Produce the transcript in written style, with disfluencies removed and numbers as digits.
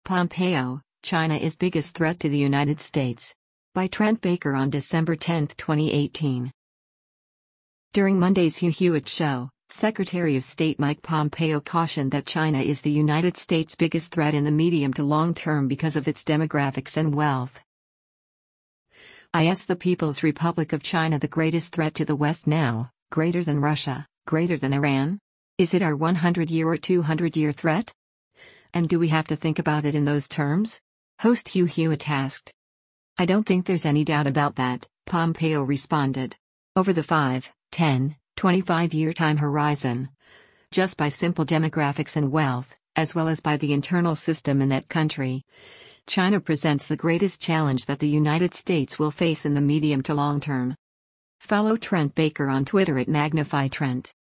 Pompeo, China is biggest threat to the United States. By Trent Baker on December 10, 2018. During Monday's Hugh Hewitt show, Secretary of State Mike Pompeo cautioned that China is the United States' biggest threat in the medium to long term because of its demographics and wealth. Is the People's Republic of China the greatest threat to the West now, greater than Russia, greater than Iran? Is it our 100-year or 200-year threat? And do we have to think about it in those terms? Host Hugh Hewitt asked. I don't think there's any doubt about that, Pompeo responded. Over the 5, 10, 25-year time horizon, just by simple demographics and wealth, as well as by the internal system in that country, China presents the greatest challenge that the United States will face in the medium to long term. Follow Trent Baker on Twitter at MagnifyTrent.